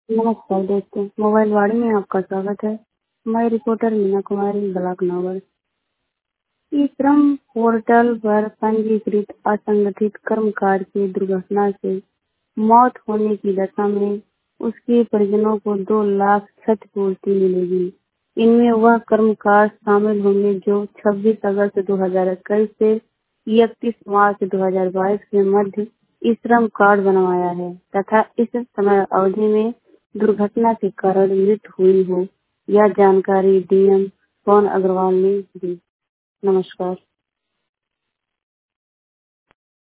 नमस्कार दोस्तों, मोबाइल वाणी में आपका स्वागत है। मैं reporter Meena Kumari, block Nagar. E Shram portal पर पंजीकृत असंगठित कर्मकार की दुर्घटना से मौत होने की दशा में उसके परिजनों को 2 लाख क्षतिपूर्ति मिलेगी। इनमें वह कर्मकार शामिल होंगे जो 26 अगस्त 2021 से 31 मार्च 2022 के मध्य ई श्रम कार्ड बनवाया है तथा इस समय अवधि में दुर्घटना के कारण मृत्यु हुई हो। यह जानकारी डीएम पवन अग्रवाल ने दी। नमस्कार।